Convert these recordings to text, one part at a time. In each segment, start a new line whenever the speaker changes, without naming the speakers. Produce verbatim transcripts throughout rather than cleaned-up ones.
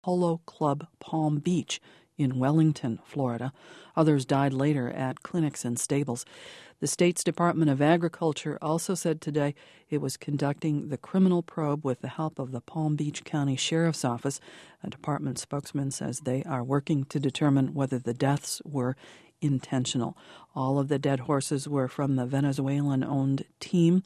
Polo Club Palm Beach in Wellington, Florida. Others died later at clinics and stables. The state's Department of Agriculture also said today it was conducting the criminal probe with the help of the Palm Beach County Sheriff's Office. A department spokesman says they are working to determine whether the deaths were intentional. All of the dead horses were from the Venezuelan-owned team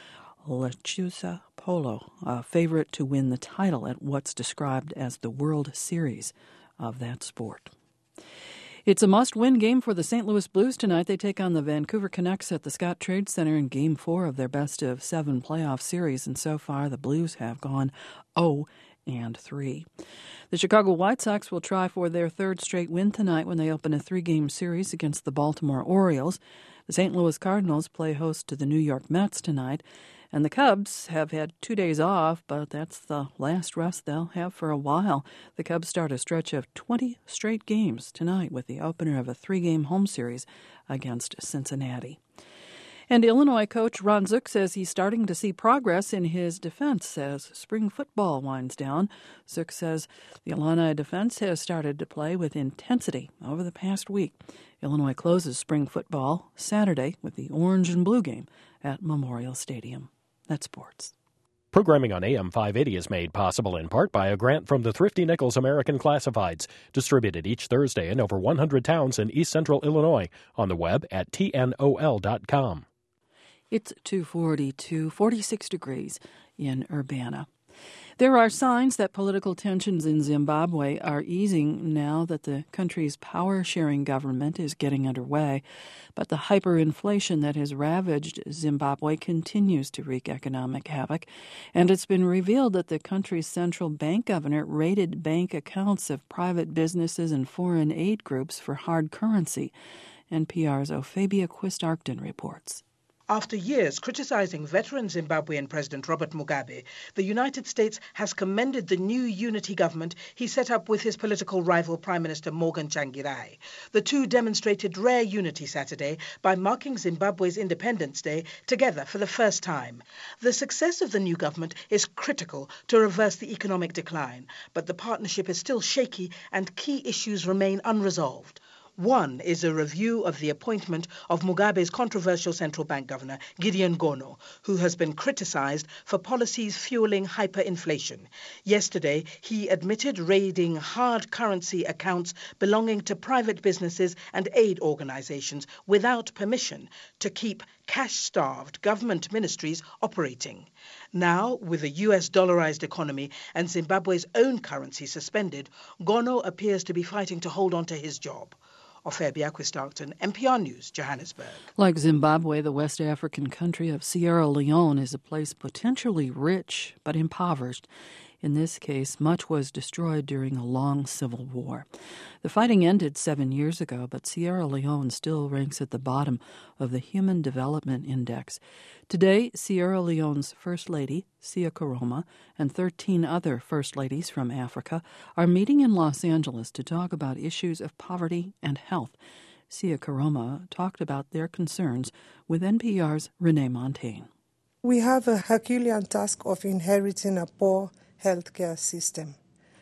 Lechuza Polo, a favorite to win the title at what's described as the World Series of that sport. It's a must-win game for the Saint Louis Blues tonight. They take on the Vancouver Canucks at the Scott Trade Center in Game four of their best-of-seven playoff series, and so far the Blues have gone oh and three. The Chicago White Sox will try for their third straight win tonight when they open a three-game series against the Baltimore Orioles. The Saint Louis Cardinals play host to the New York Mets tonight. And the Cubs have had two days off, but that's the last rest they'll have for a while. The Cubs start a stretch of twenty straight games tonight with the opener of a three-game home series against Cincinnati. And Illinois coach Ron Zook says he's starting to see progress in his defense as spring football winds down. Zook says the Illini defense has started to play with intensity over the past week. Illinois closes spring football Saturday with the Orange and Blue game at Memorial Stadium. That's sports.
Programming on A M five eighty is made possible in part by a grant from the Thrifty Nichols American Classifieds, distributed each Thursday in over one hundred towns in east central Illinois, on the web at T N O L dot com.
It's two forty-two, forty-six degrees in Urbana. There are signs that political tensions in Zimbabwe are easing now that the country's power-sharing government is getting underway, but the hyperinflation that has ravaged Zimbabwe continues to wreak economic havoc, and it's been revealed that the country's central bank governor raided bank accounts of private businesses and foreign aid groups for hard currency. N P R's Ophabia Quist-Arcton reports.
After years criticizing veteran Zimbabwean President Robert Mugabe, the United States has commended the new unity government he set up with his political rival Prime Minister Morgan Tsvangirai. The two demonstrated rare unity Saturday by marking Zimbabwe's Independence Day together for the first time. The success of the new government is critical to reverse the economic decline, but the partnership is still shaky and key issues remain unresolved. One is a review of the appointment of Mugabe's controversial central bank governor, Gideon Gono, who has been criticized for policies fueling hyperinflation. Yesterday, he admitted raiding hard currency accounts belonging to private businesses and aid organizations without permission to keep cash-starved government ministries operating. Now, with a U S dollarized economy and Zimbabwe's own currency suspended, Gono appears to be fighting to hold on to his job. Ophabia Quist-Arcton, N P R News, Johannesburg.
Like Zimbabwe, the West African country of Sierra Leone is a place potentially rich but impoverished. In this case, much was destroyed during a long civil war. The fighting ended seven years ago, but Sierra Leone still ranks at the bottom of the Human Development Index. Today, Sierra Leone's First Lady, Sia Karoma, and thirteen other First Ladies from Africa are meeting in Los Angeles to talk about issues of poverty and health. Sia Karoma talked about their concerns with N P R's Renee Montaigne.
We have a Herculean task of inheriting a poor healthcare system.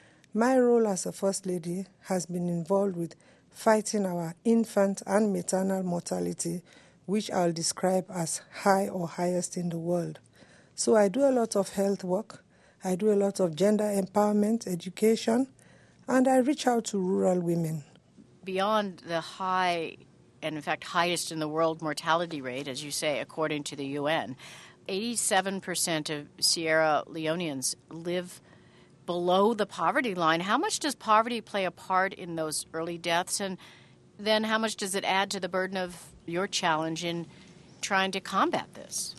My role as a First Lady has been involved with fighting our infant and maternal mortality, which I'll describe as high or highest in the world. So I do a lot of health work, I do a lot of gender empowerment, education, and I reach out to rural women.
Beyond the high, and in fact highest in the world mortality rate, as you say, according to the U N, eighty-seven percent of Sierra Leoneans live below the poverty line. How much does poverty play a part in those early deaths? And then how much does it add to the burden of your challenge in trying to combat this?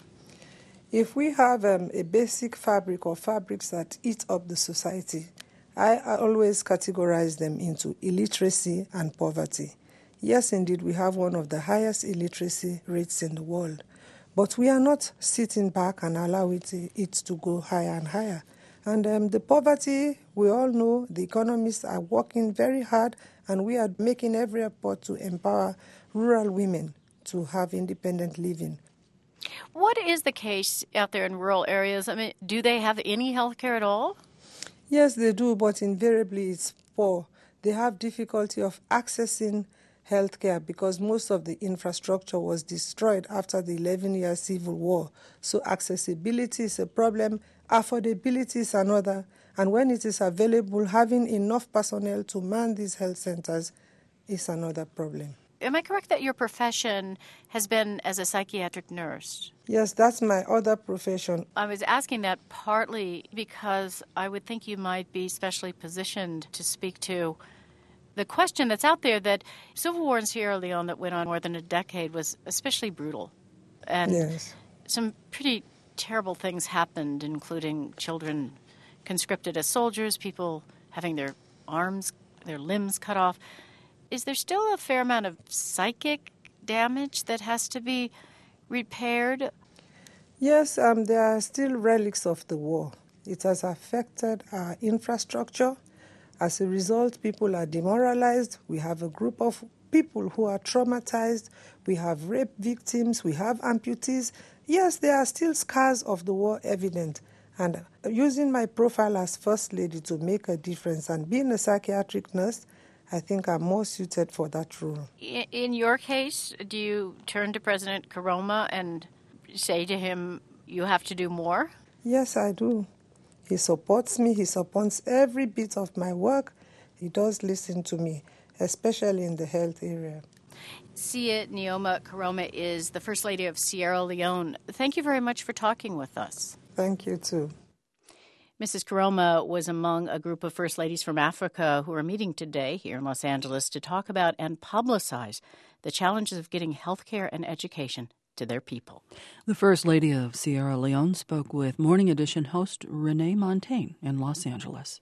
If we have um, a basic fabric or fabrics that eat up the society, I, I always categorize them into illiteracy and poverty. Yes, indeed, we have one of the highest illiteracy rates in the world. But we are not sitting back and allow it, it to go higher and higher. And um, the poverty, we all know the economists are working very hard, and we are making every effort to empower rural women to have independent living.
What is the case out there in rural areas? I mean, do they have any health care at all?
Yes, they do, but invariably it's poor. They have difficulty of accessing healthcare because most of the infrastructure was destroyed after the eleven-year civil war. So accessibility is a problem, affordability is another, and when it is available, having enough personnel to man these health centers is another problem.
Am I correct that your profession has been as a psychiatric nurse?
Yes, that's my other profession.
I was asking that partly because I would think you might be specially positioned to speak to the question that's out there that civil war in Sierra Leone that went on more than a decade was especially brutal. And
yes.
Some pretty terrible things happened, including children conscripted as soldiers, people having their arms, their limbs cut off. Is there still a fair amount of psychic damage that has to be repaired?
Yes, um, there are still relics of the war. It has affected our infrastructure. As a result, people are demoralized. We have a group of people who are traumatized. We have rape victims. We have amputees. Yes, there are still scars of the war evident. And using my profile as First Lady to make a difference and being a psychiatric nurse, I think I'm more suited for that role.
In your case, do you turn to President Koroma and say to him, you have to do more?
Yes, I do. He supports me. He supports every bit of my work. He does listen to me, especially in the health area.
Sia Neoma Koroma is the First Lady of Sierra Leone. Thank you very much for talking with us.
Thank you, too.
Missus Koroma was among a group of First Ladies from Africa who are meeting today here in Los Angeles to talk about and publicize the challenges of getting health care and education to their people.
The First Lady of Sierra Leone spoke with Morning Edition host Renee Montaigne in Los Angeles.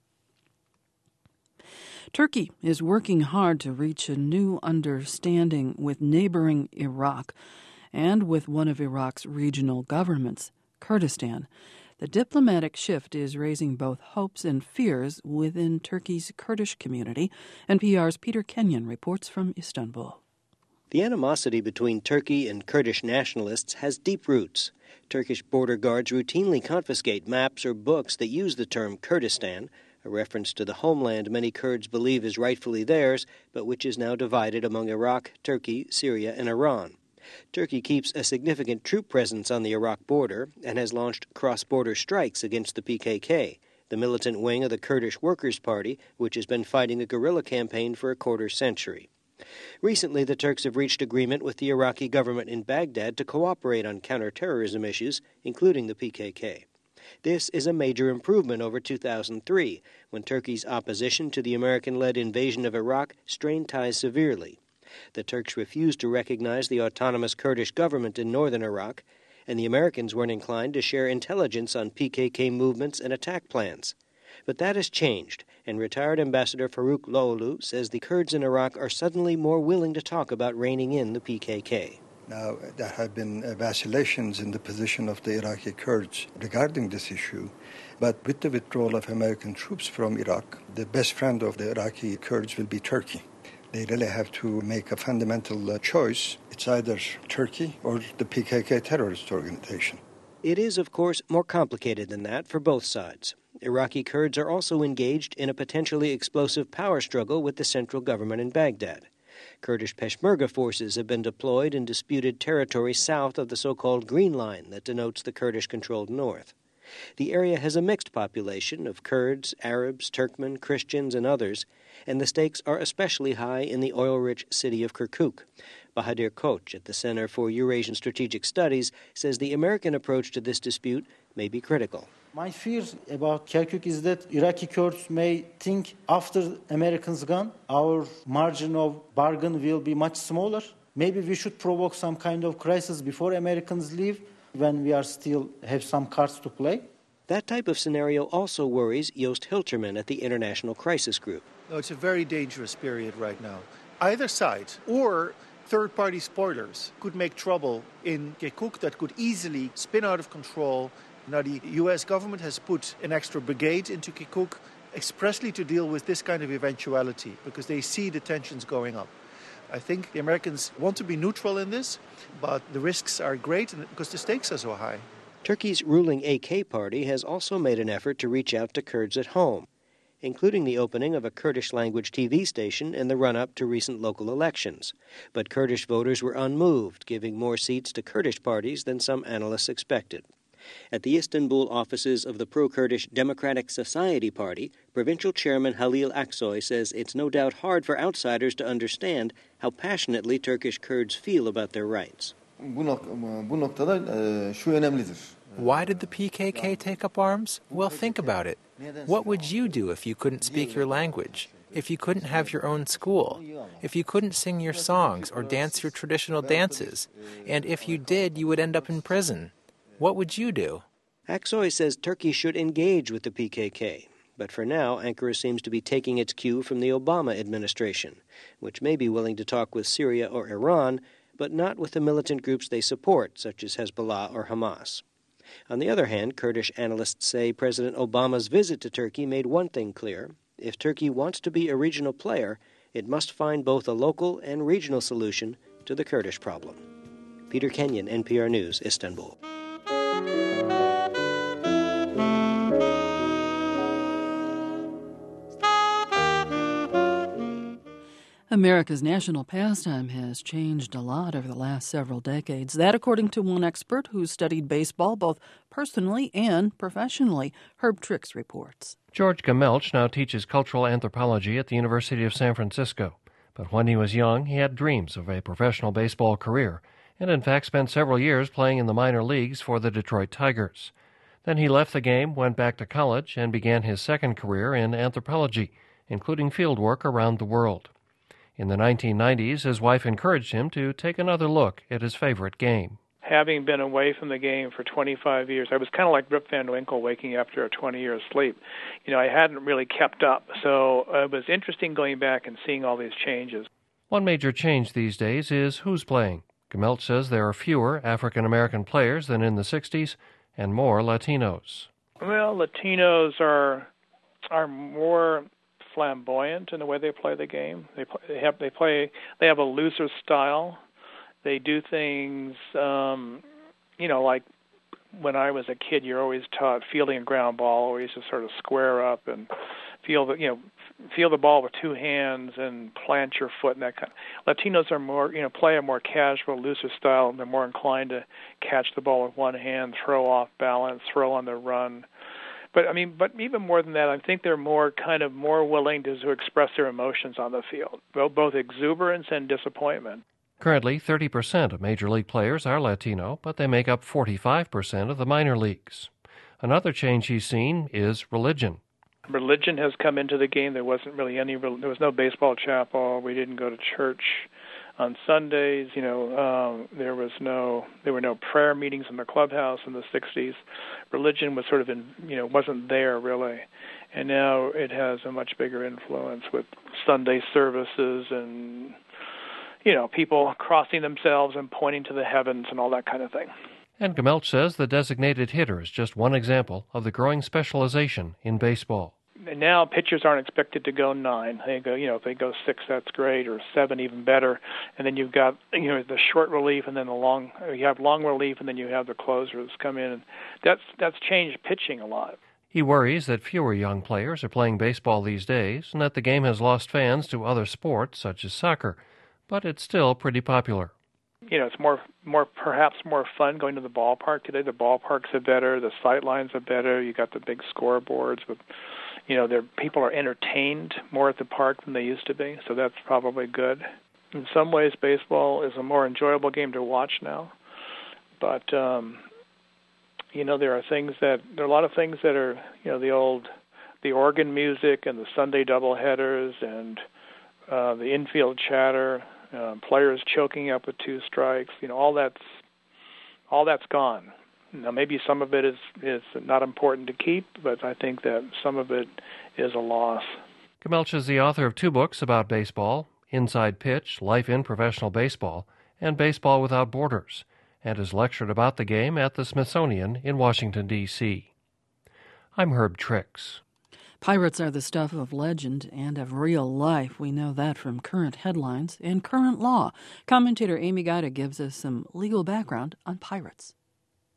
Turkey is working hard to reach a new understanding with neighboring Iraq and with one of Iraq's regional governments, Kurdistan. The diplomatic shift is raising both hopes and fears within Turkey's Kurdish community. N P R's Peter Kenyon reports from Istanbul.
The animosity between Turkey and Kurdish nationalists has deep roots. Turkish border guards routinely confiscate maps or books that use the term Kurdistan, a reference to the homeland many Kurds believe is rightfully theirs, but which is now divided among Iraq, Turkey, Syria, and Iran. Turkey keeps a significant troop presence on the Iraq border and has launched cross-border strikes against the P K K, the militant wing of the Kurdish Workers' Party, which has been fighting a guerrilla campaign for a quarter century. Recently, the Turks have reached agreement with the Iraqi government in Baghdad to cooperate on counterterrorism issues, including the P K K. This is a major improvement over two thousand three, when Turkey's opposition to the American-led invasion of Iraq strained ties severely. The Turks refused to recognize the autonomous Kurdish government in northern Iraq, and the Americans weren't inclined to share intelligence on P K K movements and attack plans. But that has changed, and retired Ambassador Farouk Loğlu says the Kurds in Iraq are suddenly more willing to talk about reining in the P K K.
Now, there have been vacillations in the position of the Iraqi Kurds regarding this issue, but with the withdrawal of American troops from Iraq, the best friend of the Iraqi Kurds will be Turkey. They really have to make a fundamental uh, choice. It's either Turkey or the P K K terrorist organization.
It is, of course, more complicated than that for both sides. Iraqi Kurds are also engaged in a potentially explosive power struggle with the central government in Baghdad. Kurdish Peshmerga forces have been deployed in disputed territory south of the so-called Green Line that denotes the Kurdish-controlled north. The area has a mixed population of Kurds, Arabs, Turkmen, Christians, and others, and the stakes are especially high in the oil-rich city of Kirkuk. Bahadir Koch at the Center for Eurasian Strategic Studies says the American approach to this dispute may be critical.
My fear about Kirkuk is that Iraqi Kurds may think after Americans gone, our margin of bargain will be much smaller. Maybe we should provoke some kind of crisis before Americans leave, when we are still have some cards to play.
That type of scenario also worries Joost Hilterman at the International Crisis Group.
No, it's a very dangerous period right now. Either side, or third-party spoilers, could make trouble in Kirkuk that could easily spin out of control. Now, the U S government has put an extra brigade into Kirkuk expressly to deal with this kind of eventuality, because they see the tensions going up. I think the Americans want to be neutral in this, but the risks are great because the stakes are so high.
Turkey's ruling A K party has also made an effort to reach out to Kurds at home, including the opening of a Kurdish-language T V station in the run-up to recent local elections. But Kurdish voters were unmoved, giving more seats to Kurdish parties than some analysts expected. At the Istanbul offices of the pro-Kurdish Democratic Society Party, provincial chairman Halil Aksoy says it's no doubt hard for outsiders to understand how passionately Turkish Kurds feel about their rights.
Why did the P K K take up arms? Well, think about it. What would you do if you couldn't speak your language? If you couldn't have your own school? If you couldn't sing your songs or dance your traditional dances? And if you did, you would end up in prison. What would you do?
Aksoy says Turkey should engage with the P K K. But for now, Ankara seems to be taking its cue from the Obama administration, which may be willing to talk with Syria or Iran, but not with the militant groups they support, such as Hezbollah or Hamas. On the other hand, Kurdish analysts say President Obama's visit to Turkey made one thing clear. If Turkey wants to be a regional player, it must find both a local and regional solution to the Kurdish problem. Peter Kenyon, N P R News, Istanbul.
America's national pastime has changed a lot over the last several decades. That, according to one expert who studied baseball both personally and professionally. Herb Trix reports.
George Gamelch now teaches cultural anthropology at the University of San Francisco. But when he was young, he had dreams of a professional baseball career, and in fact spent several years playing in the minor leagues for the Detroit Tigers. Then he left the game, went back to college, and began his second career in anthropology, including field work around the world. In the nineteen nineties, his wife encouraged him to take another look at his favorite game.
Having been away from the game for twenty-five years, I was kind of like Rip Van Winkle waking after a twenty years sleep. You know, I hadn't really kept up, so it was interesting going back and seeing all these changes.
One major change these days is who's playing. Gamelch says there are fewer African-American players than in the sixties and more Latinos.
Well, Latinos are are more flamboyant in the way they play the game. They play, they have they play they have a looser style. They do things, um, you know, like when I was a kid, you're always taught fielding a ground ball, always to sort of square up and feel the, you know, feel the ball with two hands and plant your foot and that kind of. Latinos are more, you know, play a more casual, looser style, and they're more inclined to catch the ball with one hand, throw off balance, throw on the run. But I mean, but even more than that, I think they're more kind of more willing to, to express their emotions on the field, both, both exuberance and disappointment.
Currently, thirty percent of Major League players are Latino, but they make up forty-five percent of the minor leagues. Another change he's seen is religion.
Religion has come into the game. There wasn't really any, there was no baseball chapel. We didn't go to church on Sundays. You know, um, there was no, there were no prayer meetings in the clubhouse in the sixties. Religion was sort of in, you know, wasn't there really. And now it has a much bigger influence with Sunday services and, you know, people crossing themselves and pointing to the heavens and all that kind of thing.
And Gamelch says the designated hitter is just one example of the growing specialization in baseball.
And now pitchers aren't expected to go nine. They go, you know, if they go six, that's great, or seven, even better. And then you've got, you know, the short relief, and then the long. You have long relief, and then you have the closers come in. And that's that's changed pitching a lot.
He worries that fewer young players are playing baseball these days, and that the game has lost fans to other sports such as soccer. But it's still pretty popular.
You know, it's more, more perhaps more fun going to the ballpark today. The ballparks are better, the sight lines are better. You got the big scoreboards with, you know, there people are entertained more at the park than they used to be. So that's probably good. In some ways, baseball is a more enjoyable game to watch now. But um, you know, there are things that there are a lot of things that are, you know, the old, the organ music and the Sunday doubleheaders and uh, the infield chatter. Uh, players choking up with two strikes, you know, all that's all that's gone. Now, maybe some of it is, is not important to keep, but I think that some of it is a loss.
Gamelch is the author of two books about baseball, Inside Pitch, Life in Professional Baseball, and Baseball Without Borders, and has lectured about the game at the Smithsonian in Washington, D C I'm Herb Trix.
Pirates are the stuff of legend and of real life. We know that from current headlines and current law. Commentator Amy Guida gives us some legal background on pirates.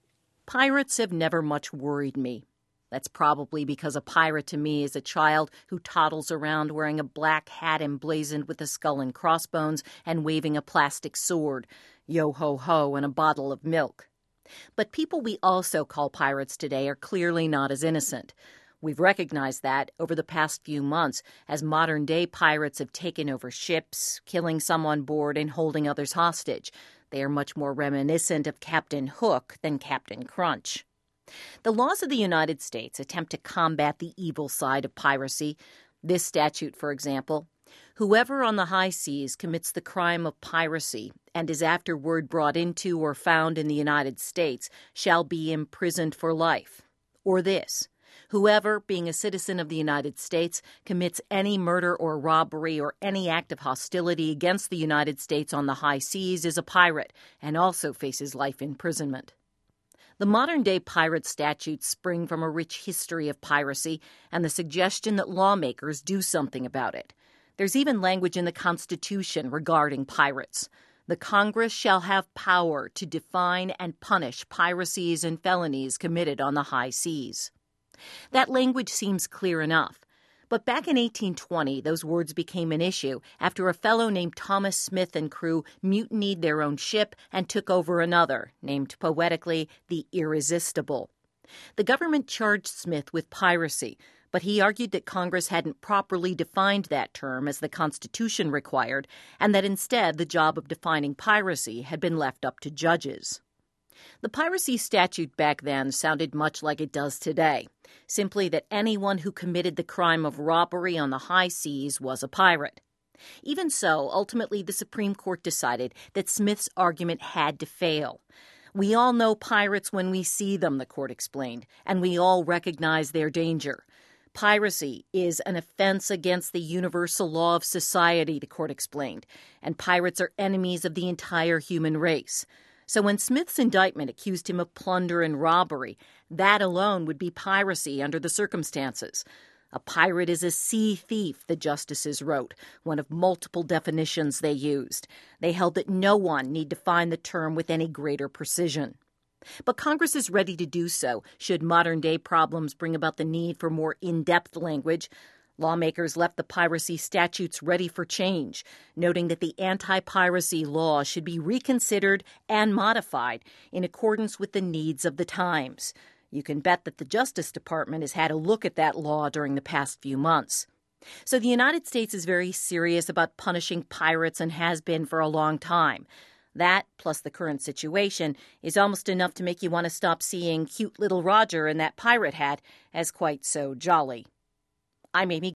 Pirates have never much worried me. That's probably because a pirate to me is a child who toddles around wearing a black hat emblazoned with a skull and crossbones and waving a plastic sword, yo-ho-ho, and a bottle of milk. But people we also call pirates today are clearly not as innocent. We've recognized that over the past few months as modern-day pirates have taken over ships, killing some on board and holding others hostage. They are much more reminiscent of Captain Hook than Captain Crunch. The laws of the United States attempt to combat the evil side of piracy. This statute, for example, whoever on the high seas commits the crime of piracy and is afterward brought into or found in the United States shall be imprisoned for life. Or this, whoever, being a citizen of the United States, commits any murder or robbery or any act of hostility against the United States on the high seas is a pirate and also faces life imprisonment. The modern-day pirate statutes spring from a rich history of piracy and the suggestion that lawmakers do something about it. There's even language in the Constitution regarding pirates. The Congress shall have power to define and punish piracies and felonies committed on the high seas. That language seems clear enough. But back in eighteen twenty, those words became an issue after a fellow named Thomas Smith and crew mutinied their own ship and took over another, named poetically the Irresistible. The government charged Smith with piracy, but he argued that Congress hadn't properly defined that term as the Constitution required, and that instead the job of defining piracy had been left up to judges. The piracy statute back then sounded much like it does today, simply that anyone who committed the crime of robbery on the high seas was a pirate. Even so, ultimately the Supreme Court decided that Smith's argument had to fail. We all know pirates when we see them, the court explained, and we all recognize their danger. Piracy is an offense against the universal law of society, the court explained, and pirates are enemies of the entire human race. So when Smith's indictment accused him of plunder and robbery, that alone would be piracy under the circumstances. A pirate is a sea thief, the justices wrote, one of multiple definitions they used. They held that no one need define the term with any greater precision. But Congress is ready to do so should modern-day problems bring about the need for more in-depth language. Lawmakers left the piracy statutes ready for change, noting that the anti-piracy law should be reconsidered and modified in accordance with the needs of the times. You can bet that the Justice Department has had a look at that law during the past few months. So the United States is very serious about punishing pirates and has been for a long time. That, plus the current situation, is almost enough to make you want to stop seeing cute little Roger in that pirate hat as quite so jolly. I'm Amy